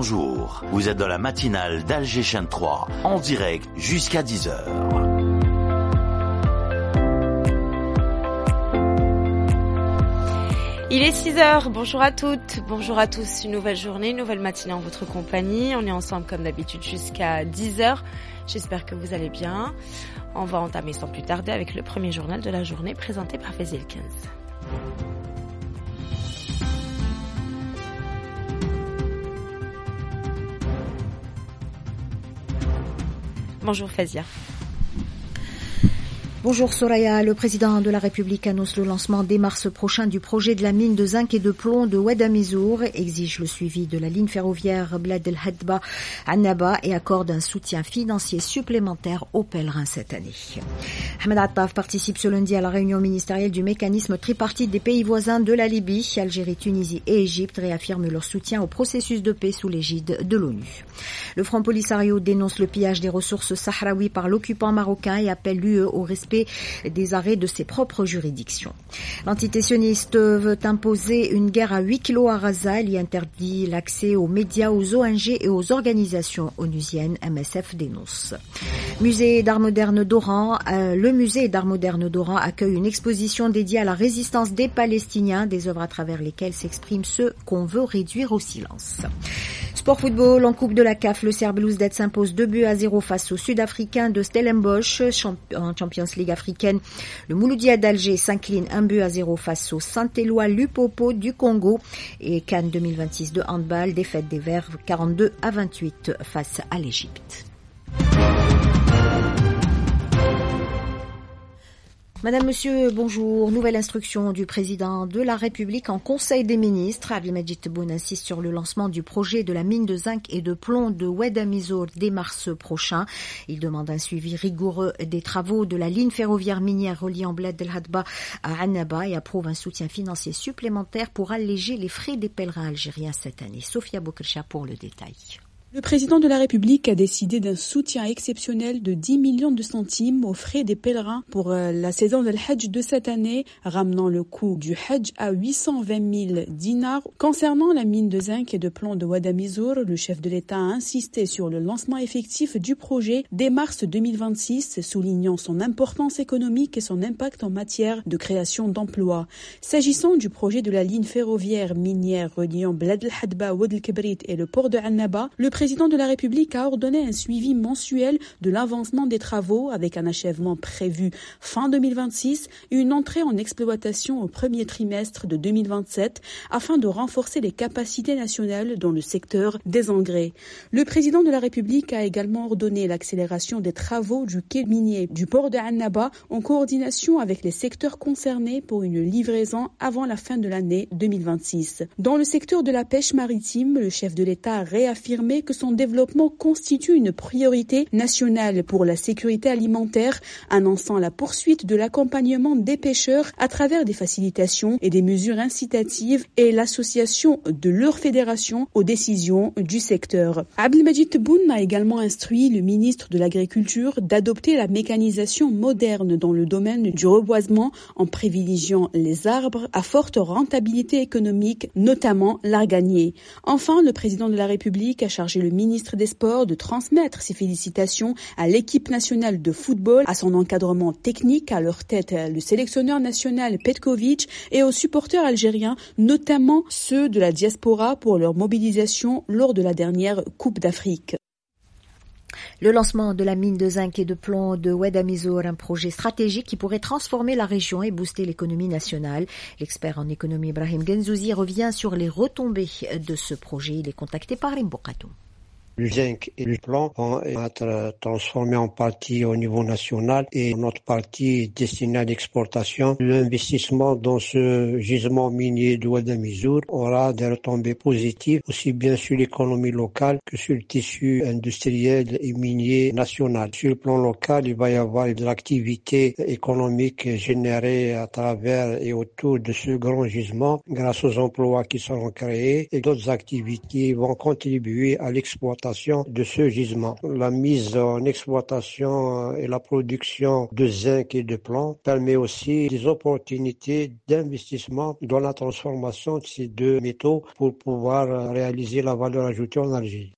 bonjour. Vous êtes dans la matinale d'Alger Chaîne 3, en direct jusqu'à 10h. Il est 6h, bonjour à toutes, bonjour à tous, une nouvelle journée, une nouvelle matinée en votre compagnie. On est ensemble comme d'habitude jusqu'à 10h. J'espère que vous allez bien. On va entamer sans plus tarder avec le premier journal de la journée présenté par Fazil 15. Bonjour Fazia. Bonjour Soraya, le président de la République annonce le lancement dès mars prochain du projet de la mine de zinc et de plomb de Ouadamizour, exige le suivi de la ligne ferroviaire Bled El Hadba Annaba et accorde un soutien financier supplémentaire aux pèlerins cette année. Ahmed Attaf participe ce lundi à la réunion ministérielle du mécanisme tripartite des pays voisins de la Libye. Algérie, Tunisie et Égypte réaffirment leur soutien au processus de paix sous l'égide de l'ONU. Le Front Polisario dénonce le pillage des ressources sahraouis par l'occupant marocain et appelle l'UE au respect des arrêts de ses propres juridictions. L'entité sioniste veut imposer une guerre à huis clos à Gaza. Il y interdit l'accès aux médias, aux ONG et aux organisations onusiennes. MSF dénonce. Le musée d'art moderne d'Oran accueille une exposition dédiée à la résistance des Palestiniens, des œuvres à travers lesquelles s'expriment ceux qu'on veut réduire au silence. Sport football, en Coupe de la CAF, le Serbe Belouizdad s'impose 2-0 face aux Sud-Africains de Stellenbosch. En Champions League africaine, le Mouloudia d'Alger s'incline 1-0 face au Saint-Éloi Lupopo du Congo. Et CAN 2026 de handball, défaite des Verts 42-28 face à l'Égypte. Madame, Monsieur, bonjour. Nouvelle instruction du président de la République en Conseil des ministres. Abdelmajid Tebboune insiste sur le lancement du projet de la mine de zinc et de plomb de Ouadamizour dès mars prochain. Il demande un suivi rigoureux des travaux de la ligne ferroviaire minière reliant Bled El Hadba à Annaba et approuve un soutien financier supplémentaire pour alléger les frais des pèlerins algériens cette année. Sophia Bokrsha pour le détail. Le président de la République a décidé d'un soutien exceptionnel de 10 millions de centimes aux frais des pèlerins pour la saison del Hajj de cette année, ramenant le coût du Hajj à 820 000 dinars. Concernant la mine de zinc et de plomb de Ouadamizour, le chef de l'État a insisté sur le lancement effectif du projet dès mars 2026, soulignant son importance économique et son impact en matière de création d'emplois. S'agissant du projet de la ligne ferroviaire minière reliant Bled El Hadba, Oued El Kibrit et le port de Annaba, le président de la République a ordonné un suivi mensuel de l'avancement des travaux avec un achèvement prévu fin 2026 et une entrée en exploitation au premier trimestre de 2027 afin de renforcer les capacités nationales dans le secteur des engrais. Le président de la République a également ordonné l'accélération des travaux du quai minier du port de Annaba en coordination avec les secteurs concernés pour une livraison avant la fin de l'année 2026. Dans le secteur de la pêche maritime, le chef de l'État a réaffirmé que son développement constitue une priorité nationale pour la sécurité alimentaire, annonçant la poursuite de l'accompagnement des pêcheurs à travers des facilitations et des mesures incitatives et l'association de leur fédération aux décisions du secteur. Abdelmajid Tebboune a également instruit le ministre de l'Agriculture d'adopter la mécanisation moderne dans le domaine du reboisement en privilégiant les arbres à forte rentabilité économique, notamment l'arganier. Enfin, le président de la République a chargé le ministre des Sports de transmettre ses félicitations à l'équipe nationale de football, à son encadrement technique, à leur tête le sélectionneur national Petkovic et aux supporters algériens, notamment ceux de la diaspora pour leur mobilisation lors de la dernière Coupe d'Afrique. Le lancement de la mine de zinc et de plomb de Ouadamizour, un projet stratégique qui pourrait transformer la région et booster l'économie nationale. L'expert en économie Ibrahim Genzouzi revient sur les retombées de ce projet. Il est contacté par Rimbokatou. Le zinc et le plomb vont être transformés en partie au niveau national et notre partie destinée à l'exportation. L'investissement dans ce gisement minier de Ouadamizour aura des retombées positives aussi bien sur l'économie locale que sur le tissu industriel et minier national. Sur le plan local, il va y avoir de l'activité économique générée à travers et autour de ce grand gisement grâce aux emplois qui seront créés et d'autres activités vont contribuer à l'exploitation d'exploitation de ce gisement. La mise en exploitation et la production de zinc et de plomb permet aussi des opportunités d'investissement dans la transformation de ces deux métaux pour pouvoir réaliser la valeur ajoutée en Algérie.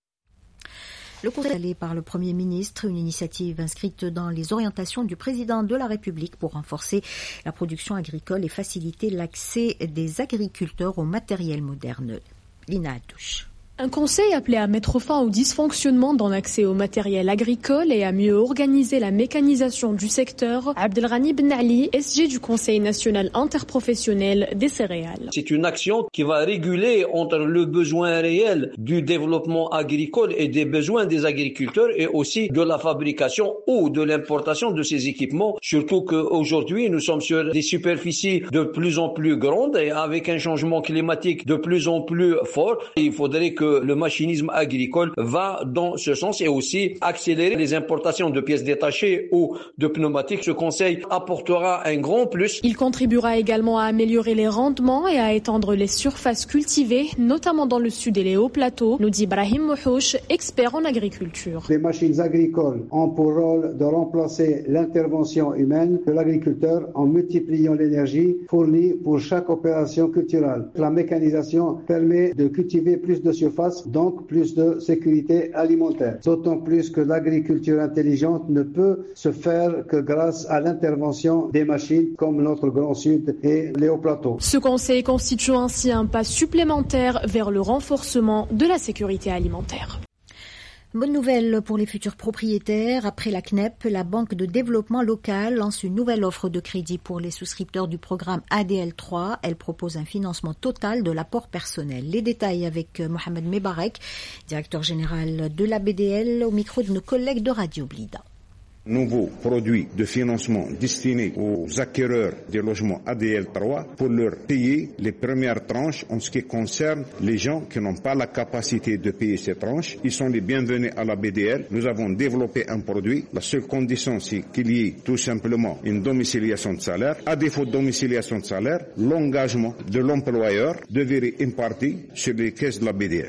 Le conseil allé par le Premier ministre, une initiative inscrite dans les orientations du président de la République pour renforcer la production agricole et faciliter l'accès des agriculteurs au matériel moderne. Lina Attouche. Un conseil appelé à mettre fin au dysfonctionnement dans l'accès au matériel agricole et à mieux organiser la mécanisation du secteur. Abdelghani Ben Ali, SG du Conseil national interprofessionnel des céréales. C'est une action qui va réguler entre le besoin réel du développement agricole et des besoins des agriculteurs et aussi de la fabrication ou de l'importation de ces équipements. Surtout qu'aujourd'hui, nous sommes sur des superficies de plus en plus grandes et avec un changement climatique de plus en plus fort. Il faudrait que le machinisme agricole va dans ce sens et aussi accélérer les importations de pièces détachées ou de pneumatiques. Ce conseil apportera un grand plus. Il contribuera également à améliorer les rendements et à étendre les surfaces cultivées, notamment dans le sud et les hauts plateaux, nous dit Brahim Mohouch, expert en agriculture. Les machines agricoles ont pour rôle de remplacer l'intervention humaine de l'agriculteur en multipliant l'énergie fournie pour chaque opération culturelle. La mécanisation permet de cultiver plus de surface, donc plus de sécurité alimentaire. D'autant plus que l'agriculture intelligente ne peut se faire que grâce à l'intervention des machines comme notre Grand Sud et les hauts plateaux. Ce conseil constitue ainsi un pas supplémentaire vers le renforcement de la sécurité alimentaire. Bonne nouvelle pour les futurs propriétaires. Après la CNEP, la Banque de développement local lance une nouvelle offre de crédit pour les souscripteurs du programme ADL3. Elle propose un financement total de l'apport personnel. Les détails avec Mohamed Mebarek, directeur général de la BDL, au micro de nos collègues de Radio Blida. Nouveau produit de financement destiné aux acquéreurs des logements ADL3 pour leur payer les premières tranches en ce qui concerne les gens qui n'ont pas la capacité de payer ces tranches. Ils sont les bienvenus à la BDL. Nous avons développé un produit. La seule condition, c'est qu'il y ait tout simplement une domiciliation de salaire. À défaut de domiciliation de salaire, l'engagement de l'employeur de virer une partie sur les caisses de la BDL.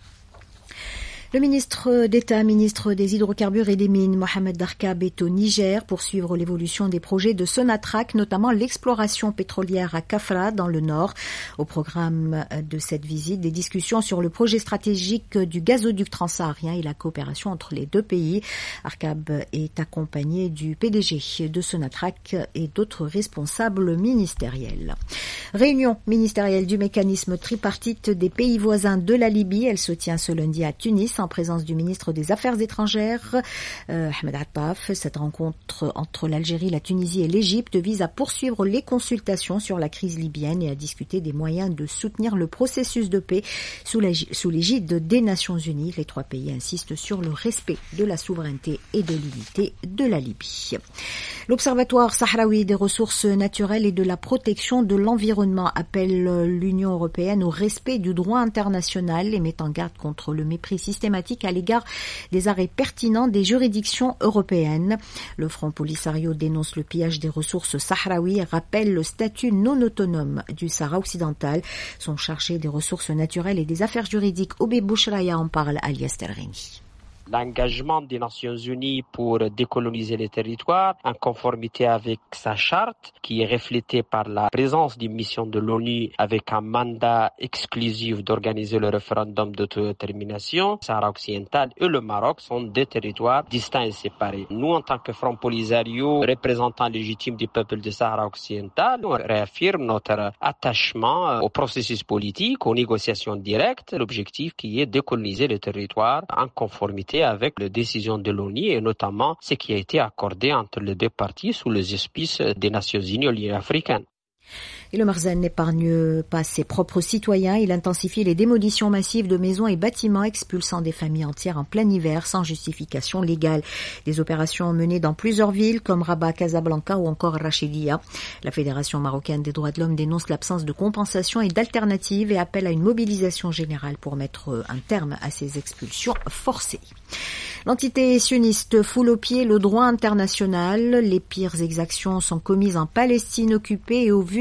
Le ministre d'État, ministre des Hydrocarbures et des Mines, Mohamed Darkab, est au Niger pour suivre l'évolution des projets de Sonatrach, notamment l'exploration pétrolière à Kafra, dans le nord. Au programme de cette visite, des discussions sur le projet stratégique du gazoduc transsaharien et la coopération entre les deux pays. Darkab est accompagné du PDG de Sonatrach et d'autres responsables ministériels. Réunion ministérielle du mécanisme tripartite des pays voisins de la Libye. Elle se tient ce lundi à Tunis, en présence du ministre des Affaires étrangères, Ahmed Attaf. Cette rencontre entre l'Algérie, la Tunisie et l'Égypte vise à poursuivre les consultations sur la crise libyenne et à discuter des moyens de soutenir le processus de paix sous l'égide des Nations Unies. Les trois pays insistent sur le respect de la souveraineté et de l'unité de la Libye. L'Observatoire sahraoui des ressources naturelles et de la protection de l'environnement appelle l'Union européenne au respect du droit international et met en garde contre le mépris systématique à l'égard des arrêts pertinents des juridictions européennes. Le Front Polisario dénonce le pillage des ressources sahraouies et rappelle le statut non autonome du Sahara occidental. Son chargé des ressources naturelles et des affaires juridiques, Obé Bouchraya, en parle à Alias Tergheni. L'engagement des Nations Unies pour décoloniser les territoires en conformité avec sa charte qui est reflétée par la présence d'une mission de l'ONU avec un mandat exclusif d'organiser le référendum d'autodétermination. Le Sahara occidental et le Maroc sont deux territoires distincts et séparés. Nous, en tant que Front Polisario, représentants légitimes du peuple du Sahara occidental, on réaffirme notre attachement au processus politique, aux négociations directes, l'objectif qui est de décoloniser le territoire en conformité avec les décisions de l'ONU et notamment ce qui a été accordé entre les deux parties sous les auspices des Nations Unies et de l'Union africaine. Et le Marzen n'épargne pas ses propres citoyens. Il intensifie les démolitions massives de maisons et bâtiments, expulsant des familles entières en plein hiver sans justification légale. Des opérations menées dans plusieurs villes comme Rabat, Casablanca ou encore Rachidia. La Fédération marocaine des droits de l'homme dénonce l'absence de compensation et d'alternatives et appelle à une mobilisation générale pour mettre un terme à ces expulsions forcées. L'entité sioniste foule aux pieds le droit international. Les pires exactions sont commises en Palestine occupée et au vu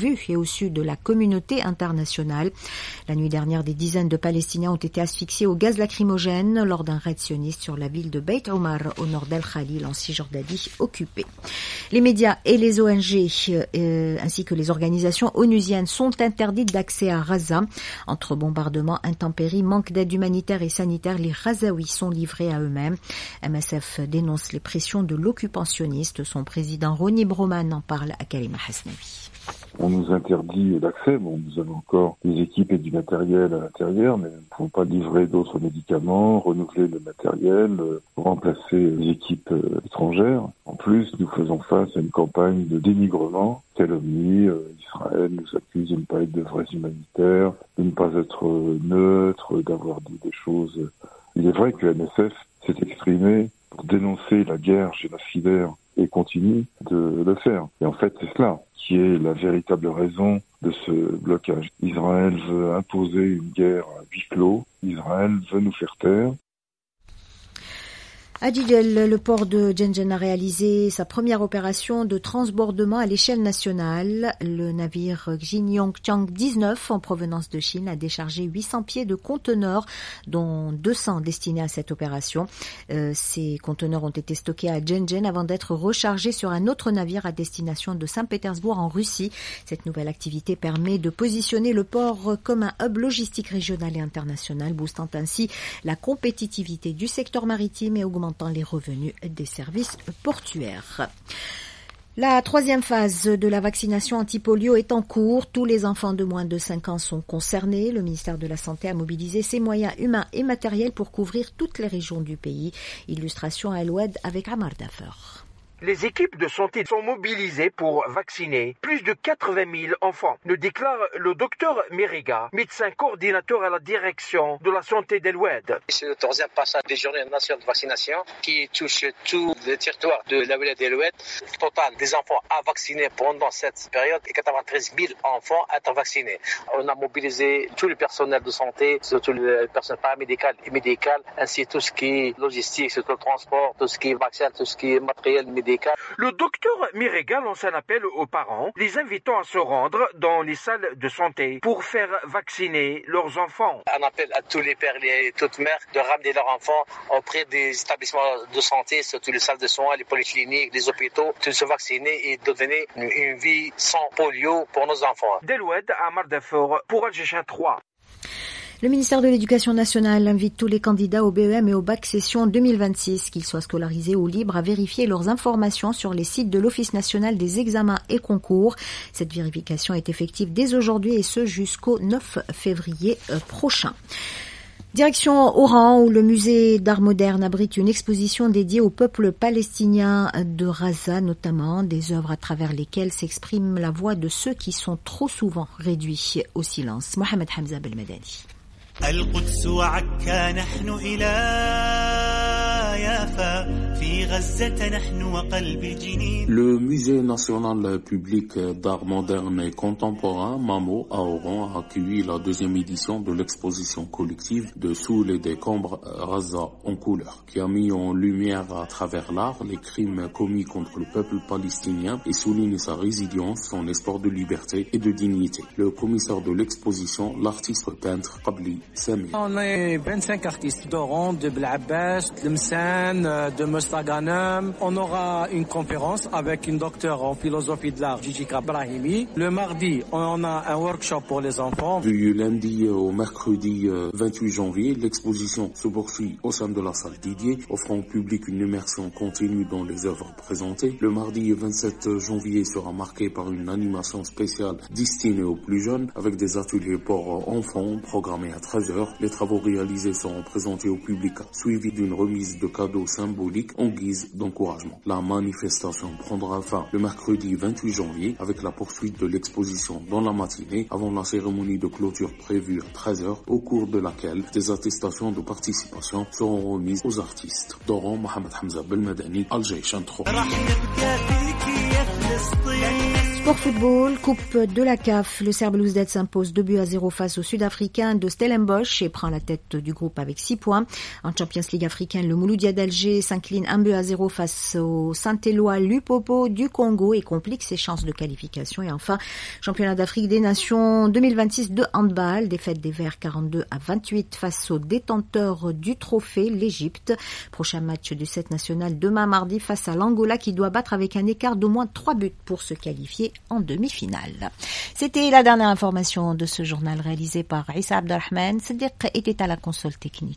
vu et au sud de la communauté internationale. La nuit dernière, des dizaines de Palestiniens ont été asphyxiés au gaz lacrymogène lors d'un raid sioniste sur la ville de Beit Omar au nord d'El Khalil en Cisjordanie occupée. Les médias et les ONG ainsi que les organisations onusiennes sont interdites d'accès à Gaza. Entre bombardements, intempéries, manque d'aide humanitaire et sanitaire, les Gazaouis sont livrés à eux-mêmes. MSF dénonce les pressions de l'occupationniste. Son président Roni Broman en parle à Karima Hasnaoui. On nous interdit l'accès. Bon, nous avons encore des équipes et du matériel à l'intérieur, mais nous ne pouvons pas livrer d'autres médicaments, renouveler le matériel, remplacer les équipes étrangères. En plus, nous faisons face à une campagne de dénigrement, calomnie. Israël nous accuse de ne pas être de vrais humanitaires, de ne pas être neutre, d'avoir dit des choses. Il est vrai que MSF s'est exprimé pour dénoncer la guerre génocidaire et continue de le faire. Et en fait, c'est cela qui est la véritable raison de ce blocage. Israël veut imposer une guerre à huis clos. Israël veut nous faire taire. À Jidel, le port de Djenjen a réalisé sa première opération de transbordement à l'échelle nationale. Le navire Xingyongchang 19 en provenance de Chine a déchargé 800 pieds de conteneurs, dont 200 destinés à cette opération. Ces conteneurs ont été stockés à Djenjen avant d'être rechargés sur un autre navire à destination de Saint-Pétersbourg en Russie. Cette nouvelle activité permet de positionner le port comme un hub logistique régional et international, boostant ainsi la compétitivité du secteur maritime et augmentant les revenus des services portuaires. La troisième phase de la vaccination anti-polio est en cours. Tous les enfants de moins de 5 ans sont concernés. Le ministère de la Santé a mobilisé ses moyens humains et matériels pour couvrir toutes les régions du pays. Illustration à El-Oued avec Amar Dafer. Les équipes de santé sont mobilisées pour vacciner plus de 80 000 enfants, nous déclare le docteur Merega, médecin coordinateur à la direction de la santé d'El-Oued. C'est le troisième passage des journées nationales de vaccination qui touche tout le territoire de la wilaya d'El-Oued. Le total des enfants à vacciner pendant cette période est 93 000 enfants à être vaccinés. On a mobilisé tout le personnel de santé, surtout le personnel paramédical et médical, ainsi tout ce qui est logistique, surtout le transport, tout ce qui est vaccin, tout ce qui est matériel médical. Le docteur Mirega lance un appel aux parents, les invitant à se rendre dans les salles de santé pour faire vacciner leurs enfants. Un appel à tous les pères et toutes mères de ramener leurs enfants auprès des établissements de santé, surtout les salles de soins, les polycliniques, les hôpitaux, de se vacciner et de donner une vie sans polio pour nos enfants. D'El-Oued à Amar Dafer pour Alger 3. Le ministère de l'Éducation nationale invite tous les candidats au BEM et au bac session 2026, qu'ils soient scolarisés ou libres, à vérifier leurs informations sur les sites de l'Office national des examens et concours. Cette vérification est effective dès aujourd'hui et ce jusqu'au 9 février prochain. Direction Oran, où le musée d'art moderne abrite une exposition dédiée au peuple palestinien de Gaza, notamment des œuvres à travers lesquelles s'exprime la voix de ceux qui sont trop souvent réduits au silence. Mohamed Hamza Belmadani. القدس وعكا نحن إلى يافا في غزة نحن وقلب جنين. Le musée national public d'art moderne et contemporain MAMO à Oran a accueilli la deuxième édition de l'exposition collective de Sous les décombres Gaza en couleur, qui a mis en lumière à travers l'art les crimes commis contre le peuple palestinien et souligne sa résilience, son espoir de liberté et de dignité. Le commissaire de l'exposition, l'artiste peintre Qabli Samir. On est 25 artistes d'Oran, de Blabbas, de Msan, de Mostaganem. On aura une conférence avec une docteure en philosophie de l'art, Jijika Brahimi. Le mardi, on a un workshop pour les enfants. Du lundi au mercredi 28 janvier, l'exposition se poursuit au sein de la salle Didier, offrant au public une immersion continue dans les œuvres présentées. Le mardi 27 janvier sera marqué par une animation spéciale destinée aux plus jeunes, avec des ateliers pour enfants programmés à 13h. Les travaux réalisés seront présentés au public, suivis d'une remise de cadeaux symboliques en guise d'encouragement. La manifestation prendra fin le mercredi 28 janvier avec la poursuite de l'exposition dans la matinée avant la cérémonie de clôture prévue à 13h, au cours de laquelle des attestations de participation seront remises aux artistes. D'Oran, Mohamed Hamza Belmadani, Alger 3. Sport football, Coupe de la CAF, le Serbe Belouizdad s'impose 2-0 face au Sud-Africain de Stellenbosch et prend la tête du groupe avec 6 points. En Champions League africaine, le Mouloudia d'Alger s'incline 1-0 face au Saint-Éloi Lupopo du Congo et complique ses chances de qualification. Et enfin, championnat d'Afrique des Nations 2026 de handball, défaite des Verts 42-28 face aux détenteurs du trophée, l'Égypte. Prochain match du 7 national demain mardi face à l'Angola qui doit battre avec un écart d'au moins 3 buts pour se qualifier en demi-finale. C'était la dernière information de ce journal réalisé par Issa Abdelrahman. Sadiq était à la console technique.